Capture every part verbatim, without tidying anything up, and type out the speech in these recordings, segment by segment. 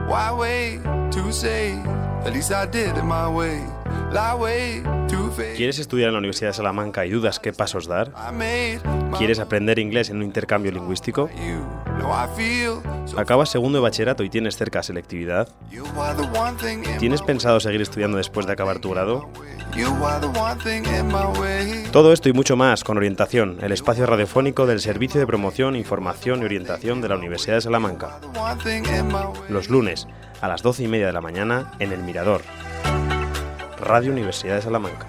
Why wait to say, at least I did it my way. Lie way to face. ¿Quieres estudiar en la Universidad de Salamanca y dudas qué pasos dar? ¿Quieres aprender inglés en un intercambio lingüístico? ¿Acabas segundo de bachillerato y tienes cerca selectividad? ¿Tienes pensado seguir estudiando después de acabar tu grado? Todo esto y mucho más con Orientación, el espacio radiofónico del Servicio de Promoción, Información y Orientación de la Universidad de Salamanca. Los lunes, a las doce y media de la mañana, en El Mirador. Radio Universidad de Salamanca.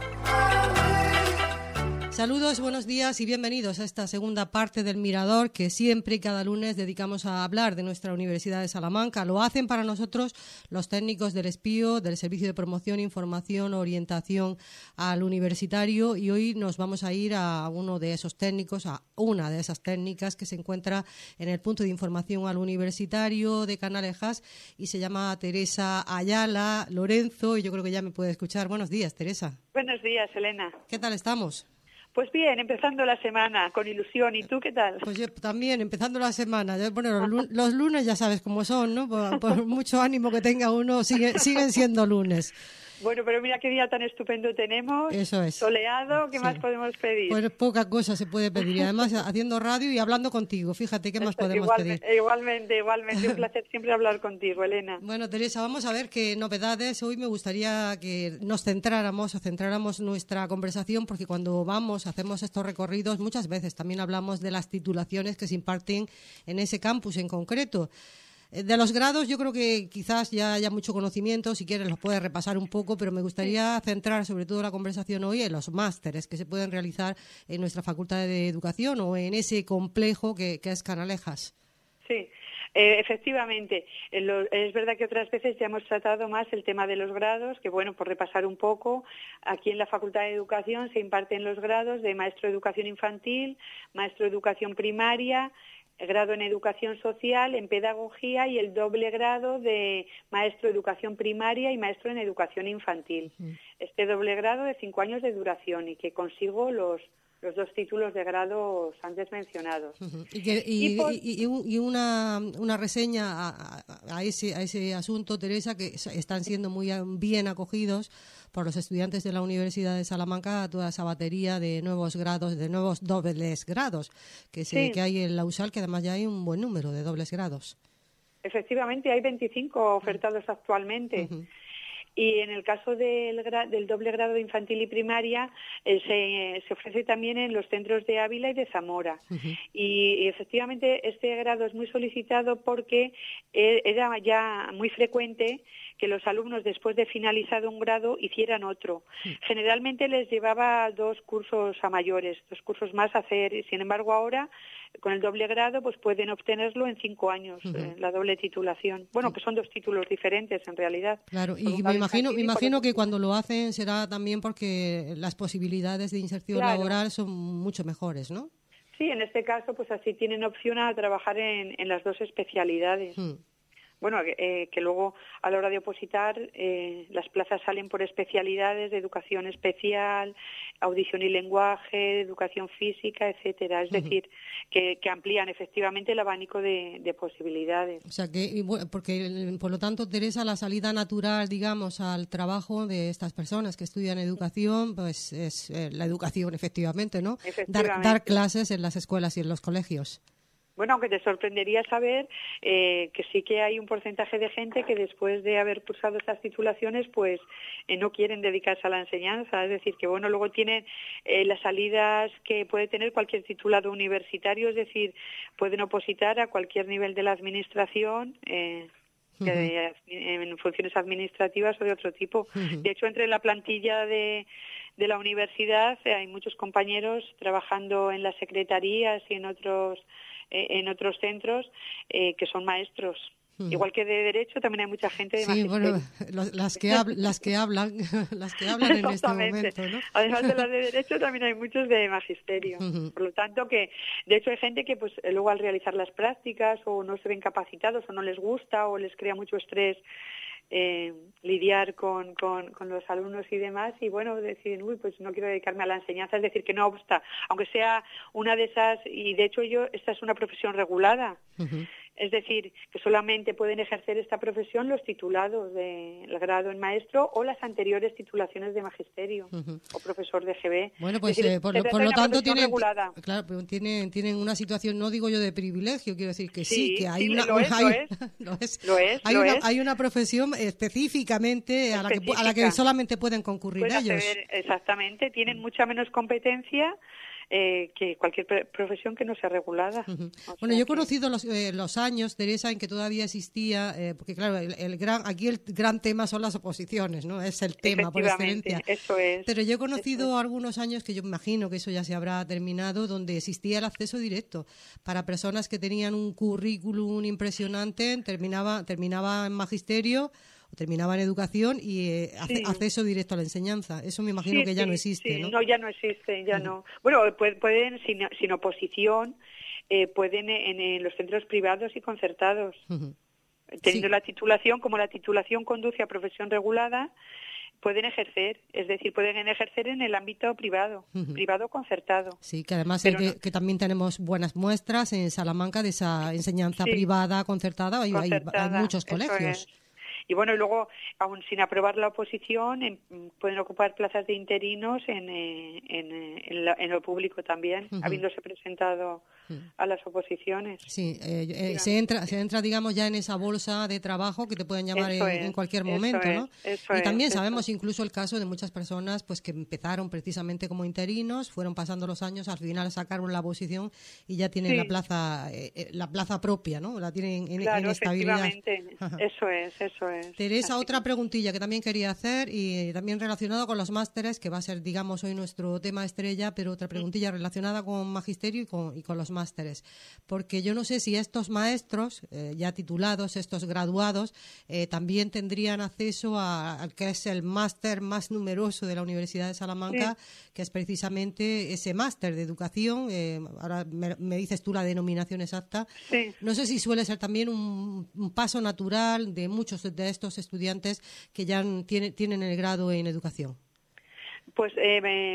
Saludos, buenos días y bienvenidos a esta segunda parte del Mirador que siempre y cada lunes dedicamos a hablar de nuestra Universidad de Salamanca. Lo hacen para nosotros los técnicos del Espío, del Servicio de Promoción, Información, Orientación al Universitario, y hoy nos vamos a ir a uno de esos técnicos, a una de esas técnicas que se encuentra en el punto de información al Universitario de Canalejas y se llama Teresa Ayala Lorenzo, y yo creo que ya me puede escuchar. Buenos días, Teresa. Buenos días, Elena. ¿Qué tal estamos? Pues bien, empezando la semana con ilusión. ¿Y tú qué tal? Pues yo también, empezando la semana. Bueno, los, lunes, los lunes ya sabes cómo son, ¿no? Por, por mucho ánimo que tenga uno, sigue, siguen siendo lunes. Bueno, pero mira qué día tan estupendo tenemos. Eso es. Soleado, ¿qué sí. más podemos pedir? Pues poca cosa se puede pedir. Y además haciendo radio y hablando contigo. Fíjate, ¿qué más podemos igualmente, pedir? Igualmente, igualmente. Un placer siempre hablar contigo, Elena. Bueno, Teresa, vamos a ver qué novedades. Hoy me gustaría que nos centráramos o centráramos nuestra conversación, porque cuando vamos, hacemos estos recorridos, muchas veces también hablamos de las titulaciones que se imparten en ese campus en concreto. De los grados yo creo que quizás ya haya mucho conocimiento, si quieres los puedes repasar un poco, pero me gustaría centrar sobre todo la conversación hoy en los másteres que se pueden realizar en nuestra Facultad de Educación o en ese complejo que, que es Canalejas. Sí. Eh, efectivamente, en lo, es verdad que otras veces ya hemos tratado más el tema de los grados, que bueno, por repasar un poco, aquí en la Facultad de Educación se imparten los grados de maestro de educación infantil, maestro de educación primaria, grado en educación social, en pedagogía y el doble grado de maestro de educación primaria y maestro en educación infantil. Uh-huh. Este doble grado de cinco años de duración y que consigo los los dos títulos de grados antes mencionados. Uh-huh. Y, que, y, y, por... y, y una, una reseña a, a, ese, a ese asunto, Teresa, que están siendo muy bien acogidos por los estudiantes de la Universidad de Salamanca, toda esa batería de nuevos grados, de nuevos dobles grados que, se, sí. que hay en la U S A L, que además ya hay un buen número de dobles grados. Efectivamente, hay veinticinco ofertados uh-huh. actualmente. Uh-huh. Y en el caso del, del doble grado de infantil y primaria eh, se, se ofrece también en los centros de Ávila y de Zamora. Uh-huh. Y, y efectivamente este grado es muy solicitado porque eh, era ya muy frecuente que los alumnos después de finalizado un grado hicieran otro. Uh-huh. Generalmente les llevaba dos cursos a mayores, dos cursos más a hacer. Sin embargo ahora con el doble grado pues pueden obtenerlo en cinco años, uh-huh. eh, la doble titulación. Bueno, uh-huh. que son dos títulos diferentes en realidad. Claro, y me imagino, me imagino que cuando lo hacen será también porque las posibilidades de inserción claro. laboral son mucho mejores, ¿no? Sí, en este caso pues así tienen opción a trabajar en, en las dos especialidades. Uh-huh. Bueno, eh, que luego a la hora de opositar eh, las plazas salen por especialidades de educación especial, audición y lenguaje, educación física, etcétera. Es uh-huh. decir, que, que amplían efectivamente el abanico de, de posibilidades. O sea que, porque por lo tanto, Teresa, la salida natural, digamos, al trabajo de estas personas que estudian educación, pues es eh, la educación, efectivamente, ¿no? Efectivamente. Dar, dar clases en las escuelas y en los colegios. Bueno, aunque te sorprendería saber eh, que sí que hay un porcentaje de gente que después de haber cursado estas titulaciones pues eh, no quieren dedicarse a la enseñanza. Es decir, que bueno, luego tienen eh, las salidas que puede tener cualquier titulado universitario, es decir, pueden opositar a cualquier nivel de la administración, eh, uh-huh. de, en funciones administrativas o de otro tipo. Uh-huh. De hecho, entre la plantilla de... de la universidad eh, hay muchos compañeros trabajando en las secretarías y en otros eh, en otros centros eh, que son maestros. Hmm. Igual que de derecho también hay mucha gente de sí, magisterio. Bueno, las que hab- las que hablan, las que hablan en este momento, ¿no? Además de las de derecho también hay muchos de magisterio. Uh-huh. Por lo tanto que de hecho hay gente que pues luego al realizar las prácticas o no se ven capacitados o no les gusta o les crea mucho estrés eh, lidiar con, con, con los alumnos y demás, y bueno, deciden, uy, pues no quiero dedicarme a la enseñanza, es decir, que no obsta, aunque sea una de esas, y de hecho yo, esta es una profesión regulada, uh-huh. Es decir, que solamente pueden ejercer esta profesión los titulados del grado en maestro o las anteriores titulaciones de magisterio uh-huh. o profesor de G B. Bueno, pues decir, eh, por, lo, por lo tanto tienen, claro, pero tienen, tienen una situación, no digo yo de privilegio, quiero decir que sí, sí que hay sí, una... Lo es, hay, lo es, lo es, lo es, hay, lo una, es. hay una profesión específicamente a la, que, a la que solamente pueden concurrir Pueden ellos. Acceder, exactamente, tienen mucha menos competencia Eh, que cualquier profesión que no sea regulada. Uh-huh. Bueno, yo he conocido los, eh, los años, Teresa, en que todavía existía, eh, porque claro, el, el gran, aquí el gran tema son las oposiciones, ¿no? Es el tema por excelencia. Eso es. Pero yo he conocido algunos años que yo imagino que eso ya se habrá terminado, donde existía el acceso directo para personas que tenían un currículum impresionante, terminaba, terminaba en magisterio, terminaba en educación y eh, sí. acceso directo a la enseñanza. Eso me imagino sí, que ya sí, no existe, sí. ¿no? No, ya no existe, ya uh-huh. no. Bueno, pueden, sin, sin oposición, eh, pueden en, en los centros privados y concertados, uh-huh. teniendo sí. la titulación, como la titulación conduce a profesión regulada, pueden ejercer, es decir, pueden ejercer en el ámbito privado, uh-huh. privado concertado. Sí, que además es que, no. que también tenemos buenas muestras en Salamanca de esa enseñanza sí. privada concertada, hay, concertada. Hay, hay muchos colegios. Y bueno, y luego, aún sin aprobar la oposición, en, pueden ocupar plazas de interinos en, eh, en, eh, en, la, en lo público también, uh-huh. habiéndose presentado uh-huh. a las oposiciones. Sí, eh, eh, se entra, se entra, digamos, ya en esa bolsa de trabajo que te pueden llamar en, es, en cualquier momento, es, ¿no? Eso y también es, sabemos eso. incluso el caso de muchas personas pues que empezaron precisamente como interinos, fueron pasando los años, al final sacaron la oposición y ya tienen sí. la plaza eh, la plaza propia, ¿no? La tienen en, claro, en estabilidad. Efectivamente. Eso es, eso es. Teresa, Así. Otra preguntilla que también quería hacer y también relacionado con los másteres, que va a ser, digamos, hoy nuestro tema estrella, pero otra preguntilla relacionada con magisterio y con, y con los másteres. Porque yo no sé si estos maestros, eh, ya titulados, estos graduados, eh, también tendrían acceso al que es el máster más numeroso de la Universidad de Salamanca, sí. que es precisamente ese máster de educación. Eh, ahora me, me dices tú la denominación exacta. Sí. No sé si suele ser también un, un paso natural de muchos de estos estudiantes que ya tiene, tienen el grado en educación. Pues eh,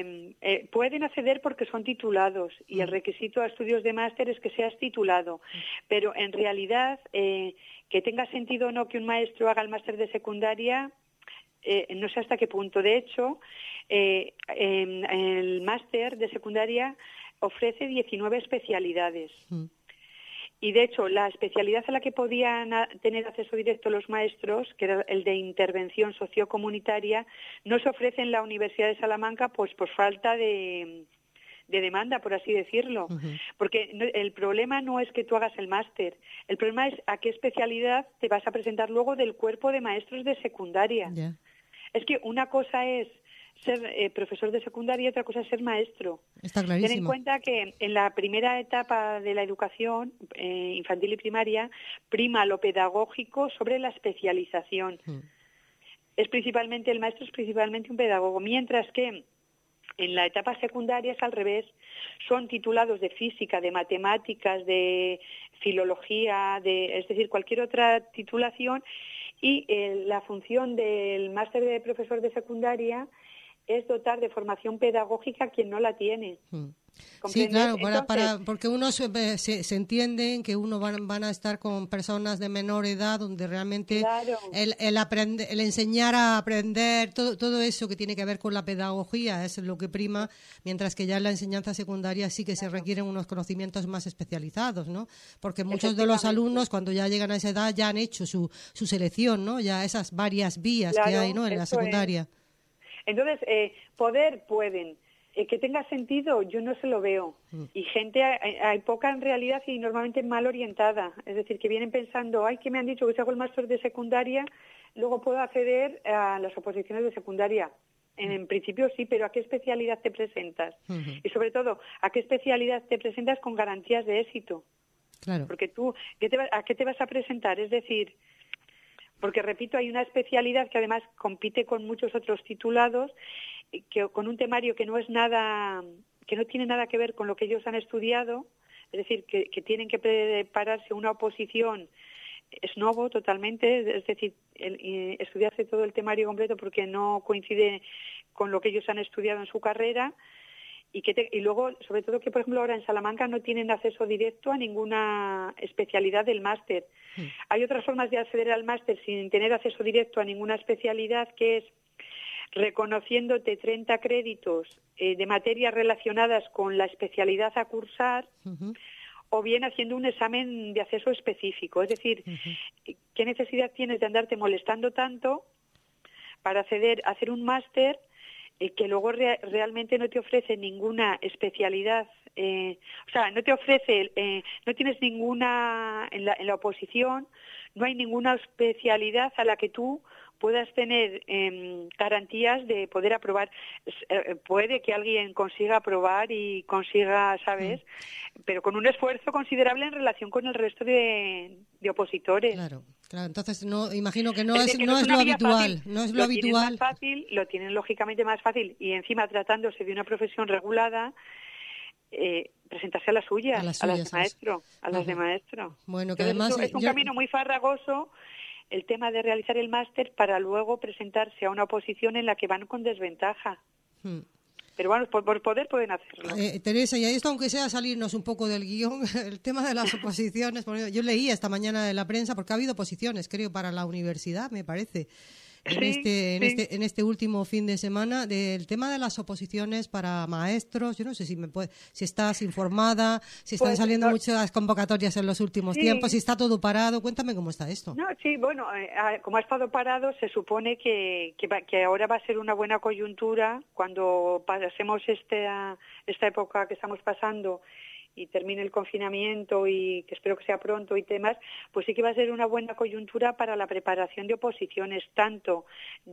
eh, pueden acceder porque son titulados y el requisito a estudios de máster es que seas titulado, pero en realidad eh, que tenga sentido o no que un maestro haga el máster de secundaria, eh, no sé hasta qué punto. De hecho, eh, eh, el máster de secundaria ofrece diecinueve especialidades. Mm. Y, de hecho, la especialidad a la que podían tener acceso directo los maestros, que era el de intervención sociocomunitaria, no se ofrece en la Universidad de Salamanca pues por falta de, de demanda, por así decirlo. Uh-huh. Porque no, el problema no es que tú hagas el máster, el problema es a qué especialidad te vas a presentar luego del cuerpo de maestros de secundaria. Yeah. Es que una cosa es ser eh, profesor de secundaria y otra cosa es ser maestro. Está clarísimo. Ten en cuenta que en la primera etapa de la educación eh, infantil y primaria prima lo pedagógico sobre la especialización. Mm. Es principalmente, el maestro es principalmente un pedagogo, mientras que en la etapa secundaria es al revés. Son titulados de física, de matemáticas, de filología, de, es decir, cualquier otra titulación, y eh, la función del máster de profesor de secundaria es dotar de formación pedagógica a quien no la tiene. Sí, claro, para, Entonces, para, porque uno se, se, se entiende que uno van, van a estar con personas de menor edad donde realmente claro. el, el, aprende, el enseñar a aprender, todo, todo eso que tiene que ver con la pedagogía es lo que prima, mientras que ya en la enseñanza secundaria sí que claro. se requieren unos conocimientos más especializados, ¿no? Porque muchos de los alumnos cuando ya llegan a esa edad ya han hecho su, su selección, ¿no? Ya esas varias vías claro, que hay, ¿no? En la secundaria. Es. Entonces, eh, poder pueden. Eh, que tenga sentido, yo no se lo veo. Mm. Y gente, hay, hay poca en realidad y normalmente mal orientada. Es decir, que vienen pensando, ay, que me han dicho que si hago el máster de secundaria, luego puedo acceder a las oposiciones de secundaria. En, en principio sí, pero ¿a qué especialidad te presentas? Mm-hmm. Y sobre todo, ¿a qué especialidad te presentas con garantías de éxito? Claro. Porque tú, ¿qué te va, ¿a qué te vas a presentar? Es decir... Porque, repito, hay una especialidad que además compite con muchos otros titulados, que con un temario que no es nada, que no tiene nada que ver con lo que ellos han estudiado, es decir, que, que tienen que prepararse una oposición es nuevo totalmente, es decir, el, el, estudiarse todo el temario completo porque no coincide con lo que ellos han estudiado en su carrera. Y, que te, y luego, sobre todo, que por ejemplo ahora en Salamanca no tienen acceso directo a ninguna especialidad del máster. Sí. Hay otras formas de acceder al máster sin tener acceso directo a ninguna especialidad, que es reconociéndote treinta créditos eh, de materias relacionadas con la especialidad a cursar, uh-huh. o bien haciendo un examen de acceso específico. Es decir, uh-huh. ¿qué necesidad tienes de andarte molestando tanto para acceder a hacer un máster eh, que luego re- realmente no te ofrece ninguna especialidad? Eh, o sea, no te ofrece, eh, no tienes ninguna, en la, en la oposición, no hay ninguna especialidad a la que tú puedas tener eh, garantías de poder aprobar. Eh, puede que alguien consiga aprobar y consiga, ¿sabes? Mm. Pero con un esfuerzo considerable en relación con el resto de, de opositores. Claro, claro. Entonces, no, imagino que no es, es, que no no es, es lo habitual. Fácil. No es lo, lo habitual. Tienen más fácil, lo tienen lógicamente más fácil, y encima tratándose de una profesión regulada, eh, presentarse a las suyas, a las, suyas, a las de maestro, a las Ajá. de maestro. Bueno, que Entonces, además es un yo... camino muy farragoso el tema de realizar el máster para luego presentarse a una oposición en la que van con desventaja. Hmm. Pero bueno, por, por poder pueden hacerlo. Eh, Teresa, y esto aunque sea salirnos un poco del guión, el tema de las oposiciones, yo leí esta mañana en la prensa, porque ha habido oposiciones, creo, para la universidad, me parece, en, sí, este, en, sí. este, en este último fin de semana, del tema de las oposiciones para maestros. Yo no sé si me puede, si estás informada, si están pues, saliendo no, muchas convocatorias en los últimos sí. tiempos, si está todo parado. Cuéntame cómo está esto. No, sí, bueno, eh, como ha estado parado, se supone que, que, va, que ahora va a ser una buena coyuntura cuando pasemos esta, esta época que estamos pasando y termine el confinamiento, y que espero que sea pronto y demás, pues sí que va a ser una buena coyuntura para la preparación de oposiciones, tanto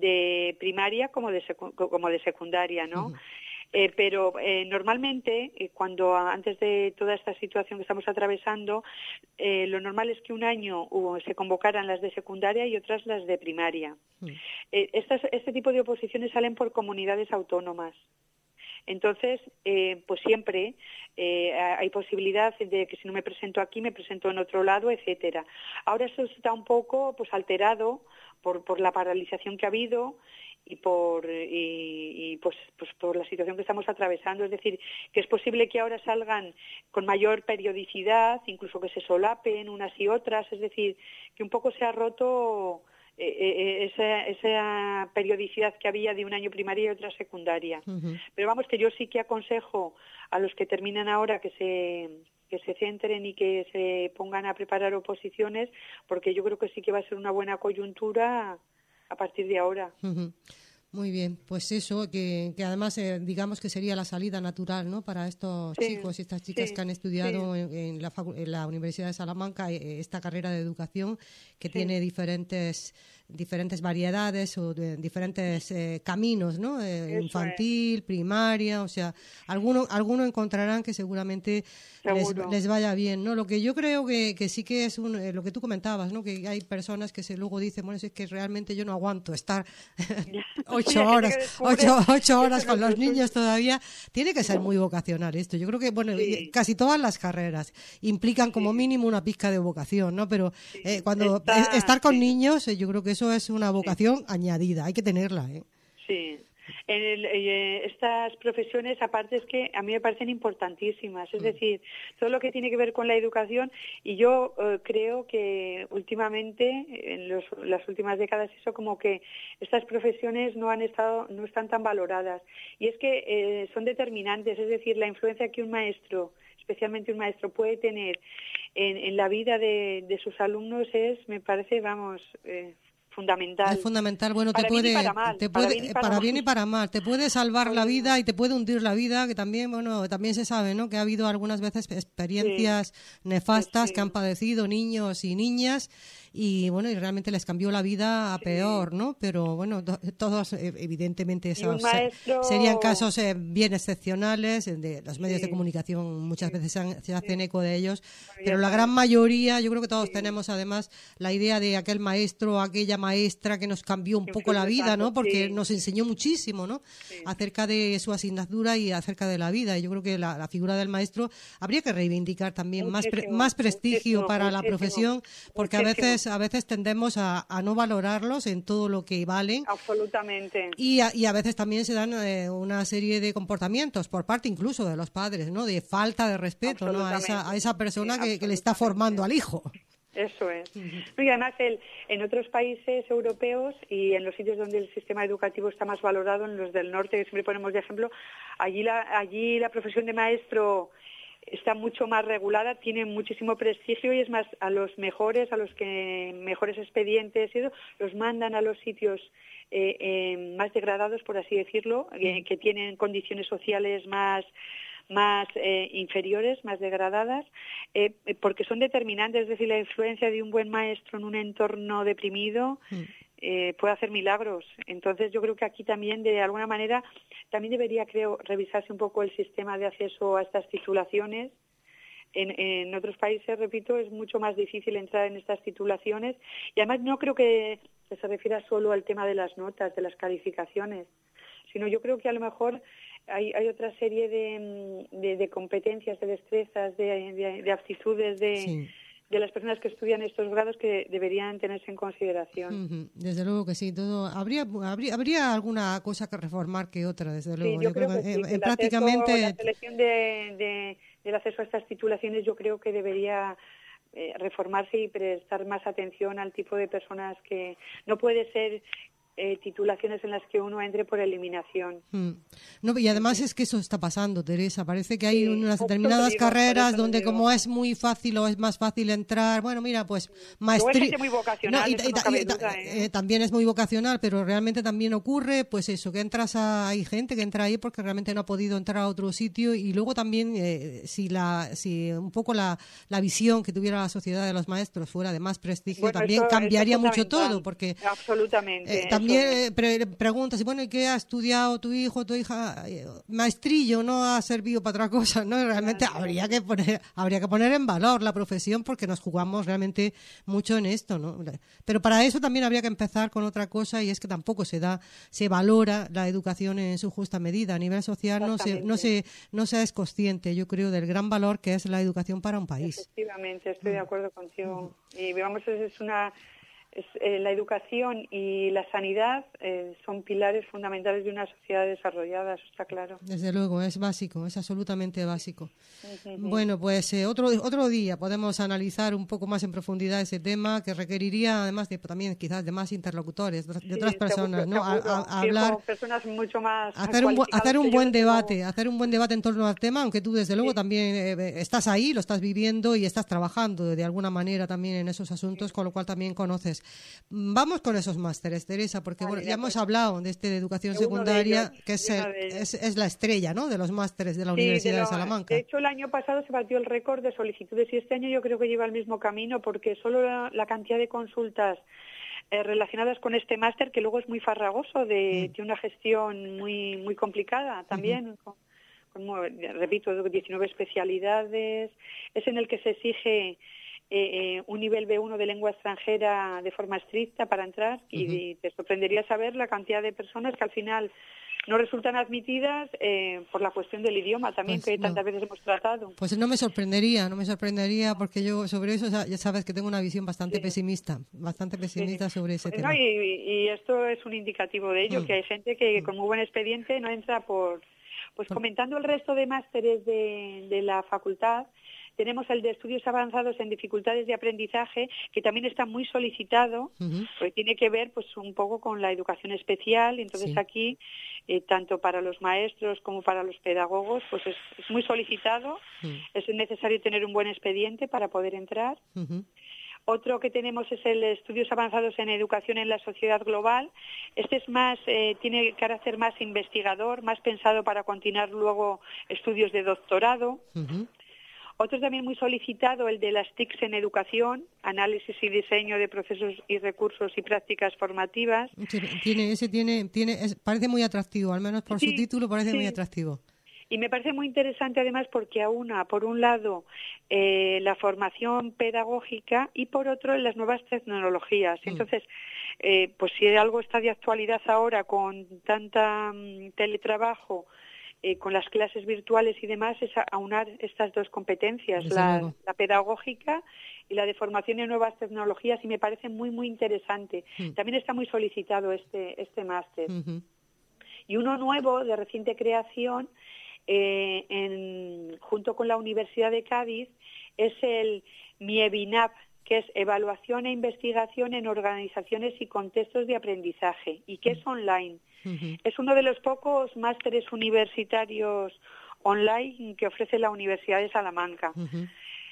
de primaria como de, secu- como de secundaria, ¿no? Uh-huh. Eh, pero eh, normalmente, eh, cuando antes de toda esta situación que estamos atravesando, eh, lo normal es que un año uh, se convocaran las de secundaria y otras las de primaria. Uh-huh. Eh, estas, este tipo de oposiciones salen por comunidades autónomas. Entonces, eh, pues siempre eh, hay posibilidad de que si no me presento aquí, me presento en otro lado, etcétera. Ahora eso está un poco pues alterado por, por la paralización que ha habido y por y, y pues, pues por la situación que estamos atravesando. Es decir, que es posible que ahora salgan con mayor periodicidad, incluso que se solapen unas y otras. Es decir, que un poco se ha roto Eh, eh, esa, esa periodicidad que había de un año primaria y otra secundaria. Uh-huh. Pero vamos, que yo sí que aconsejo a los que terminan ahora que se que se centren y que se pongan a preparar oposiciones, porque yo creo que sí que va a ser una buena coyuntura a partir de ahora. Uh-huh. Muy bien, pues eso, que, que además eh, digamos que sería la salida natural, ¿no?, para estos sí, chicos y estas chicas sí, que han estudiado sí. en, en, la facu- en la Universidad de Salamanca eh, esta carrera de educación que sí. tiene diferentes diferentes variedades o de, diferentes eh, caminos, ¿no? Eh, infantil, es. primaria, o sea, alguno alguno encontrarán que seguramente les, les vaya bien, ¿no? Lo que yo creo que, que sí que es un, eh, lo que tú comentabas, ¿no?, que hay personas que se luego dicen, bueno, es que realmente yo no aguanto estar ocho horas, ocho, ocho horas con los niños todavía. Tiene que ser muy vocacional esto. Yo creo que, bueno, sí. casi todas las carreras implican como sí. mínimo una pizca de vocación, ¿no? Pero sí. eh, cuando Está, estar con sí. niños, eh, yo creo que eso es una vocación sí. añadida. Hay que tenerla, ¿eh? Sí. En el, eh, estas profesiones, aparte, es que a mí me parecen importantísimas, es mm. decir, todo lo que tiene que ver con la educación, y yo eh, creo que últimamente, en los, las últimas décadas, eso como que estas profesiones no han estado, no están tan valoradas, y es que eh, son determinantes, es decir, la influencia que un maestro, especialmente un maestro, puede tener en, en la vida de, de sus alumnos es, me parece, vamos... Eh, fundamental. Es fundamental, bueno, te puede, para, mal, te puede, para, bien y para, para bien y para mal, te puede salvar la vida y te puede hundir la vida, que también, bueno, también se sabe, ¿no?, que ha habido algunas veces experiencias sí. nefastas sí, sí. que han padecido niños y niñas y, bueno, y realmente les cambió la vida a sí. peor, ¿no? Pero, bueno, to- todos, evidentemente, esos maestro... serían casos eh, bien excepcionales, de los medios sí. de comunicación muchas sí. veces se, han, se hacen sí. eco de ellos, pero, pero la gran mayoría, yo creo que todos sí. tenemos, además, la idea de aquel maestro, aquella maestra que nos cambió un poco la vida, ¿no? Porque sí. nos enseñó muchísimo, ¿no? Sí. Acerca de su asignatura y acerca de la vida. Y yo creo que la, la figura del maestro habría que reivindicar también más pre, más prestigio para la profesión, porque a veces veces a veces tendemos a, a no valorarlos en todo lo que valen. Absolutamente. Y a, y a veces también se dan eh, una serie de comportamientos por parte incluso de los padres, ¿no? De falta de respeto, ¿no? A esa, a esa persona sí, que, que le está formando al hijo. Eso es. Y además el, en otros países europeos y en los sitios donde el sistema educativo está más valorado, en los del norte, que siempre ponemos de ejemplo, allí la, allí la profesión de maestro está mucho más regulada, tiene muchísimo prestigio y es más, a los mejores, a los que mejores expedientes y eso, los mandan a los sitios eh, eh, más degradados, por así decirlo, eh, que tienen condiciones sociales más más eh, inferiores, más degradadas, eh, porque son determinantes, es decir, la influencia de un buen maestro en un entorno deprimido eh, puede hacer milagros. Entonces yo creo que aquí también, de alguna manera, también debería, creo, revisarse un poco el sistema de acceso a estas titulaciones. En, en otros países, repito, es mucho más difícil entrar en estas titulaciones y además no creo que, que se refiera solo al tema de las notas, de las calificaciones, sino yo creo que a lo mejor Hay, hay otra serie de, de, de competencias, de destrezas, de, de, de aptitudes de, sí. de las personas que estudian estos grados que deberían tenerse en consideración. Uh-huh. Desde luego que sí. Todo habría, habría habría alguna cosa que reformar que otra, desde luego. Sí, yo, yo creo, creo que, que, sí, eh, que prácticamente acceso, la selección de, de, del acceso a estas titulaciones yo creo que debería eh, reformarse y prestar más atención al tipo de personas que no puede ser Eh, titulaciones en las que uno entre por eliminación. Mm. No, y además es que eso está pasando, Teresa. Parece que hay sí, unas determinadas digo, carreras donde digo. como es muy fácil o es más fácil entrar, bueno, mira, pues maestría... muy vocacional, no, y, y, no cabe y, duda, ¿eh? Eh, también es muy vocacional, pero realmente también ocurre, pues eso, que entras a... Hay gente que entra ahí porque realmente no ha podido entrar a otro sitio y luego también, eh, si la si un poco la, la visión que tuviera la sociedad de los maestros fuera de más prestigio, bueno, también eso, cambiaría eso mucho todo, porque... Absolutamente. Eh, También pre preguntas, y bueno, ¿y qué ha estudiado tu hijo, tu hija? Maestrillo, no ha servido para otra cosa, ¿no? Realmente claro. habría que poner habría que poner en valor la profesión porque nos jugamos realmente mucho en esto, ¿no? Pero para eso también habría que empezar con otra cosa y es que tampoco se da, se valora la educación en su justa medida. A nivel social no se, no se, no se es consciente, yo creo, del gran valor que es la educación para un país. Efectivamente, estoy de acuerdo contigo. Y vamos, es una... Es, eh, la educación y la sanidad eh, son pilares fundamentales de una sociedad desarrollada, eso está claro. Desde luego, es básico, es absolutamente básico. Uh-huh. Bueno, pues eh, otro otro día podemos analizar un poco más en profundidad ese tema, que requeriría además de también quizás de más interlocutores, de sí, otras personas, seguro, ¿no? Seguro. A, a, a hablar, personas mucho más hacer un, hacer un buen debate, no... hacer un buen debate en torno al tema, aunque tú desde luego sí. también eh, estás ahí, lo estás viviendo y estás trabajando de alguna manera también en esos asuntos, sí. con lo cual también conoces. Vamos con esos másteres, Teresa, porque vale, bueno, ya hemos hablado de este de educación secundaria, de ellos, que es, el, es, es la estrella, ¿no?, de los másteres de la sí, Universidad de, lo, de Salamanca. De hecho, el año pasado se batió el récord de solicitudes y este año yo creo que lleva el mismo camino porque solo la, la cantidad de consultas eh, relacionadas con este máster, que luego es muy farragoso, de, mm. de una gestión muy muy complicada también, uh-huh. con, con, repito, diecinueve especialidades, es en el que se exige Eh, eh, un nivel B uno de lengua extranjera de forma estricta para entrar y, uh-huh. y te sorprendería saber la cantidad de personas que al final no resultan admitidas eh, por la cuestión del idioma también, pues que no. tantas veces hemos tratado. Pues no me sorprendería, no me sorprendería porque yo sobre eso ya sabes que tengo una visión bastante sí. pesimista, bastante pesimista sí. sobre ese pues tema. No, y, y esto es un indicativo de ello, mm. que hay gente que mm. con muy buen expediente no entra por... Pues por... comentando el resto de másteres de, de la facultad, tenemos el de estudios avanzados en dificultades de aprendizaje, que también está muy solicitado, uh-huh. porque tiene que ver pues un poco con la educación especial. Entonces sí. aquí, eh, tanto para los maestros como para los pedagogos, pues es, es muy solicitado. Uh-huh. Es necesario tener un buen expediente para poder entrar. Uh-huh. Otro que tenemos es el estudios avanzados en educación en la sociedad global. Este es más, eh, tiene carácter más investigador, más pensado para continuar luego estudios de doctorado. Uh-huh. Otro también muy solicitado, el de las T I Cs en educación, análisis y diseño de procesos y recursos y prácticas formativas. Tiene, ese tiene, tiene, es, parece muy atractivo, al menos por sí, su título parece sí. muy atractivo. Y me parece muy interesante además porque aúna, por un lado, eh, la formación pedagógica y por otro, las nuevas tecnologías. Mm. Entonces, eh, pues si algo está de actualidad ahora con tanta um, teletrabajo, Eh, con las clases virtuales y demás, es aunar estas dos competencias, la, la pedagógica y y la de formación en nuevas tecnologías, y me parece muy, muy interesante. Mm. También está muy solicitado este, este máster. Uh-huh. Y uno nuevo, de reciente creación, eh, en, junto con la Universidad de Cádiz, es el MIEBINAP, que es Evaluación e Investigación en Organizaciones y Contextos de Aprendizaje, y que es online. Uh-huh. Es uno de los pocos másteres universitarios online que ofrece la Universidad de Salamanca. Uh-huh.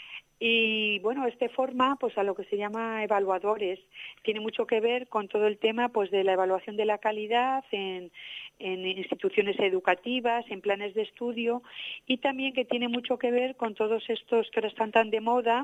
Y bueno, este forma pues a lo que se llama evaluadores. Tiene mucho que ver con todo el tema pues de la evaluación de la calidad en, en instituciones educativas, en planes de estudio, y también que tiene mucho que ver con todos estos que ahora están tan de moda,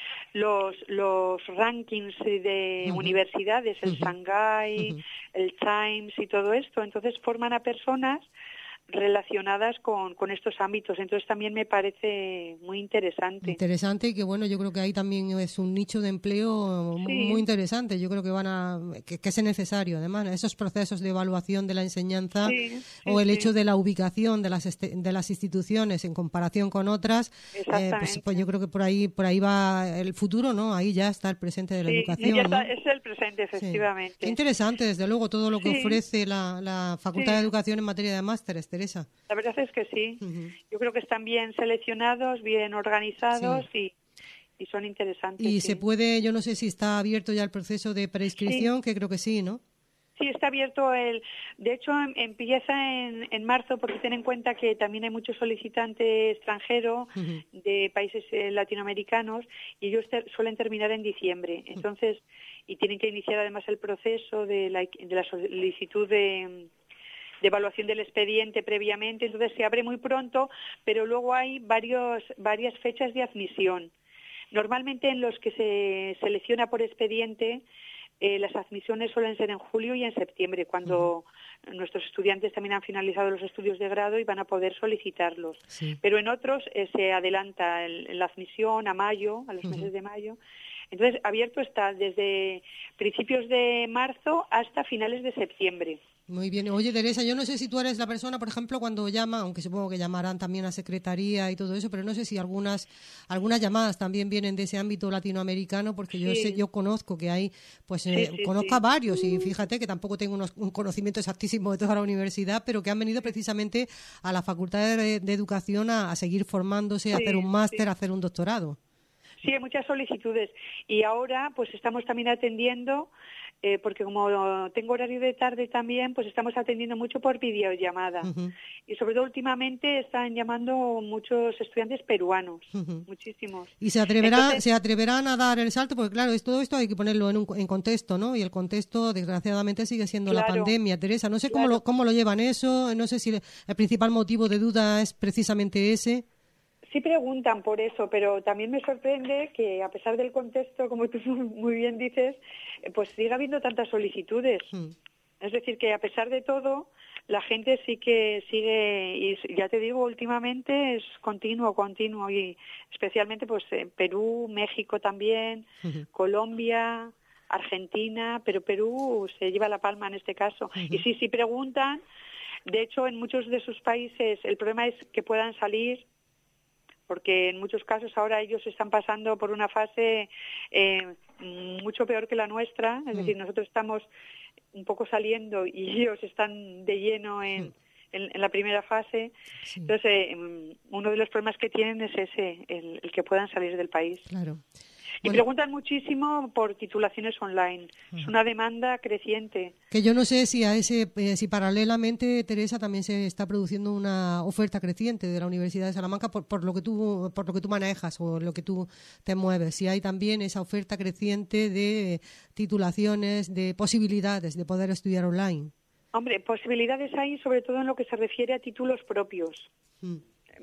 los los rankings de uh-huh. universidades, el uh-huh. Shanghai, uh-huh. el Times y todo esto. Entonces forman a personas relacionadas con, con estos ámbitos. Entonces también me parece muy interesante. Interesante, y que bueno, yo creo que ahí también es un nicho de empleo sí. muy interesante. Yo creo que van a que, que es necesario, además, esos procesos de evaluación de la enseñanza sí, sí, o el sí. hecho de la ubicación de las este, de las instituciones en comparación con otras. Eh, pues, pues yo creo que por ahí por ahí va el futuro, ¿no? Ahí ya está el presente de la sí, educación. Ya está, ¿no? Es el presente, efectivamente. Sí. Qué interesante, desde luego, todo lo que sí. ofrece la, la Facultad sí. de Educación en materia de másteres, Teresa. La verdad es que sí. Uh-huh. Yo creo que están bien seleccionados, bien organizados sí. y, y son interesantes. Y sí. se puede, yo no sé si está abierto ya el proceso de preinscripción, sí. que creo que sí, ¿no? Sí, está abierto. el. De hecho, empieza en, en marzo, porque ten en cuenta que también hay mucho solicitante extranjero uh-huh. de países eh, latinoamericanos, y ellos ter, suelen terminar en diciembre. Entonces, y tienen que iniciar además el proceso de la, de la solicitud de... de evaluación del expediente previamente. Entonces se abre muy pronto, pero luego hay varios, varias fechas de admisión. Normalmente en los que se selecciona por expediente, eh, las admisiones suelen ser en julio y en septiembre, cuando uh-huh. nuestros estudiantes también han finalizado los estudios de grado y van a poder solicitarlos. Sí. Pero en otros eh, se adelanta el, la admisión a mayo, a los uh-huh. meses de mayo. Entonces, abierto está desde principios de marzo hasta finales de septiembre. Muy bien. Oye, Teresa, yo no sé si tú eres la persona, por ejemplo, cuando llama, aunque supongo que llamarán también a secretaría y todo eso, pero no sé si algunas algunas llamadas también vienen de ese ámbito latinoamericano, porque sí. yo sé, yo conozco que hay, pues eh, sí, sí, conozco sí. a varios, y fíjate que tampoco tengo unos, un conocimiento exactísimo de toda la universidad, pero que han venido precisamente a la Facultad de, de Educación a, a seguir formándose, sí, a hacer un máster, sí. a hacer un doctorado. Sí, hay muchas solicitudes, y ahora pues estamos también atendiendo, eh, porque como tengo horario de tarde también, pues estamos atendiendo mucho por videollamada. Uh-huh. Y sobre todo últimamente están llamando muchos estudiantes peruanos, uh-huh. muchísimos. ¿Y se atreverá, Entonces, se atreverán a dar el salto? Porque claro, es, todo esto hay que ponerlo en, un, en contexto, ¿no? Y el contexto, desgraciadamente, sigue siendo claro, la pandemia. Teresa, no sé claro. cómo, lo, cómo lo llevan eso, no sé si el principal motivo de duda es precisamente ese. Sí preguntan por eso, pero también me sorprende que a pesar del contexto, como tú muy bien dices, pues siga habiendo tantas solicitudes. Mm. Es decir, que a pesar de todo, la gente sí que sigue, y ya te digo, últimamente es continuo, continuo, y especialmente pues en Perú, México también, uh-huh. Colombia, Argentina, pero Perú se lleva la palma en este caso. Uh-huh. Y sí, sí preguntan. De hecho, en muchos de sus países el problema es que puedan salir, porque en muchos casos ahora ellos están pasando por una fase eh, mucho peor que la nuestra, es mm. decir, nosotros estamos un poco saliendo y ellos están de lleno en, mm. en, en la primera fase. Sí. Entonces, eh, uno de los problemas que tienen es ese, el, el que puedan salir del país. Claro. Y bueno, preguntan muchísimo por titulaciones online. Uh-huh. Es una demanda creciente. Que yo no sé si a ese, eh, si paralelamente, Teresa, también se está produciendo una oferta creciente de la Universidad de Salamanca por, por lo que tú por lo que tú manejas o lo que tú te mueves. Si hay también esa oferta creciente de titulaciones, de posibilidades de poder estudiar online. Hombre, posibilidades hay, sobre todo en lo que se refiere a títulos propios. Uh-huh.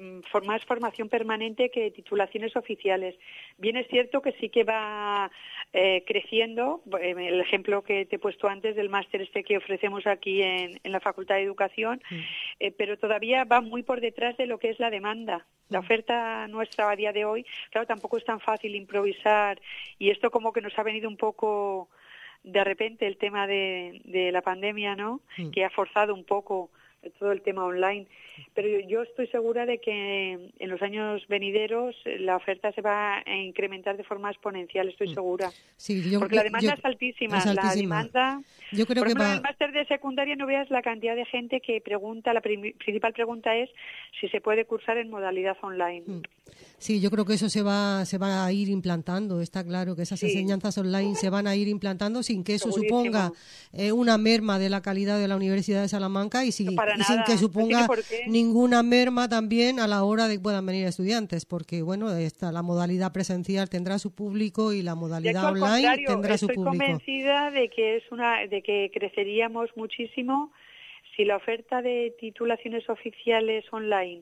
Más formación permanente que titulaciones oficiales. Bien es cierto que sí que va eh, creciendo, el ejemplo que te he puesto antes del máster este que ofrecemos aquí en, en la Facultad de Educación, mm. eh, pero todavía va muy por detrás de lo que es la demanda. La oferta nuestra a día de hoy, claro, tampoco es tan fácil improvisar, y esto como que nos ha venido un poco de repente el tema de, de la pandemia, ¿no? Mm. Que ha forzado un poco todo el tema online. Pero yo estoy segura de que en los años venideros la oferta se va a incrementar de forma exponencial, estoy segura. Sí, yo, Porque la demanda yo, es, altísima. es altísima. La demanda, yo creo por que ejemplo, va... en el máster de secundaria no veas la cantidad de gente que pregunta, la prim- principal pregunta es si se puede cursar en modalidad online. Sí, yo creo que eso se va se va a ir implantando, está claro que esas Sí. enseñanzas online se van a ir implantando sin que eso Segurísimo. suponga eh, una merma de la calidad de la Universidad de Salamanca y, si, No para y sin nada, que no suponga tiene por qué. ninguna merma también a la hora de que puedan venir estudiantes, porque bueno, esta, la modalidad presencial tendrá su público y la De modalidad hecho, al online contrario, tendrá su estoy público. convencida de que es una de que creceríamos muchísimo si la oferta de titulaciones oficiales online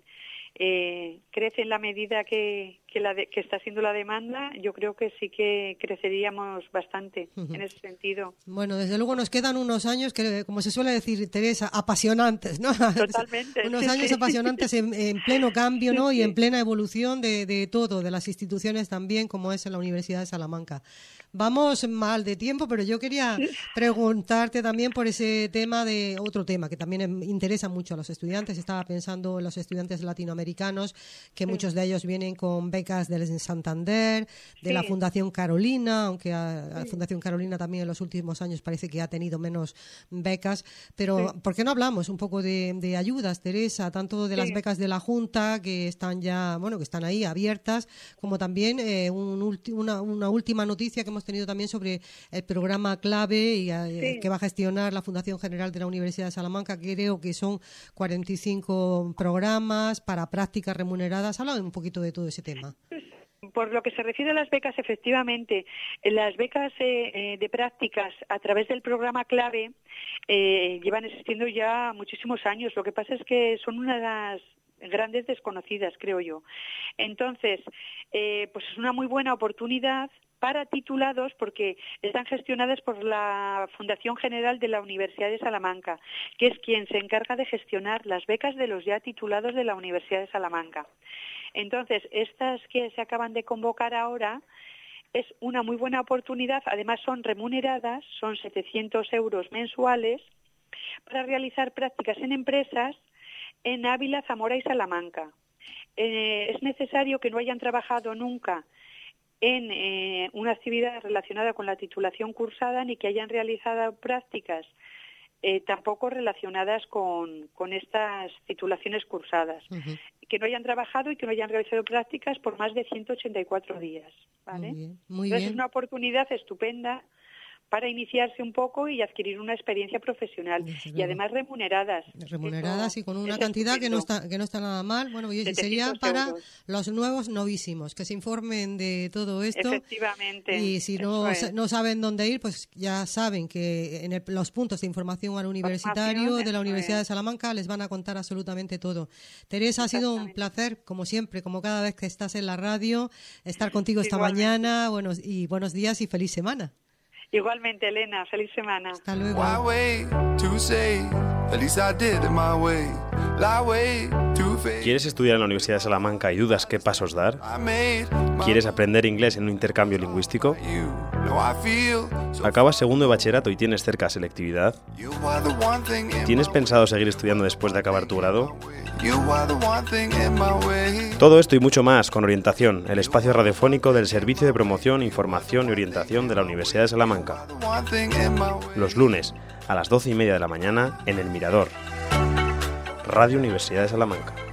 eh, crece en la medida que, que, la de, que está siendo la demanda. Yo creo que sí que creceríamos bastante uh-huh. en ese sentido. Bueno, desde luego nos quedan unos años que, como se suele decir, Teresa, apasionantes, ¿no? Totalmente. Unos años apasionantes en, en pleno cambio, ¿no? Y en plena evolución de, de todo, de las instituciones también, como es en la Universidad de Salamanca. Vamos mal de tiempo, pero yo quería preguntarte también por ese tema de otro tema que también interesa mucho a los estudiantes. Estaba pensando en los estudiantes latinoamericanos, que sí. muchos de ellos vienen con becas del Santander, de sí. la Fundación Carolina, aunque a, la sí. Fundación Carolina también en los últimos años parece que ha tenido menos becas. Pero, sí. ¿por qué no hablamos un poco de, de ayudas, Teresa? Tanto de las sí. becas de la Junta, que están ya, bueno, que están ahí abiertas, como también eh, un ulti- una, una última noticia que hemos tenido también sobre el programa clave y, eh, sí. que va a gestionar la Fundación General de la Universidad de Salamanca, que creo que son cuarenta y cinco programas para prácticas remuneradas. Habla un poquito de todo ese tema. Por lo que se refiere a las becas, efectivamente, las becas eh, de prácticas a través del programa clave eh, llevan existiendo ya muchísimos años. Lo que pasa es que son una de las grandes desconocidas, creo yo. Entonces, eh, pues es una muy buena oportunidad para titulados, porque están gestionadas por la Fundación General de la Universidad de Salamanca, que es quien se encarga de gestionar las becas de los ya titulados de la Universidad de Salamanca. Entonces, estas que se acaban de convocar ahora es una muy buena oportunidad, además son remuneradas, son setecientos euros mensuales, para realizar prácticas en empresas en Ávila, Zamora y Salamanca. Eh, es necesario que no hayan trabajado nunca en eh, una actividad relacionada con la titulación cursada ni que hayan realizado prácticas eh, tampoco relacionadas con, con estas titulaciones cursadas. Uh-huh. Que no hayan trabajado y que no hayan realizado prácticas por más de ciento ochenta y cuatro días. ¿Vale? Muy bien, muy Entonces bien. Es una oportunidad estupenda para iniciarse un poco y adquirir una experiencia profesional y además remuneradas. Remuneradas Eso, y con una cantidad que no está que no está nada mal. Bueno, y sería para euros. Los nuevos novísimos, que se informen de todo esto. Efectivamente. Y si no, es. no saben dónde ir, pues ya saben que en el, los puntos de información al universitario de la Universidad de Salamanca les van a contar absolutamente todo. Teresa, ha sido un placer, como siempre, como cada vez que estás en la radio, estar contigo esta Igualmente. mañana. Buenos, y buenos días y feliz semana. Igualmente, Elena, feliz semana. Hasta luego. ¿Quieres estudiar en la Universidad de Salamanca y dudas qué pasos dar? ¿Quieres aprender inglés en un intercambio lingüístico? ¿Acabas segundo de bachillerato y tienes cerca selectividad? ¿Tienes pensado seguir estudiando después de acabar tu grado? Todo esto y mucho más con Orientación, el espacio radiofónico del Servicio de Promoción, Información y Orientación de la Universidad de Salamanca. Los lunes a las doce y media de la mañana en El Mirador. Radio Universidad de Salamanca.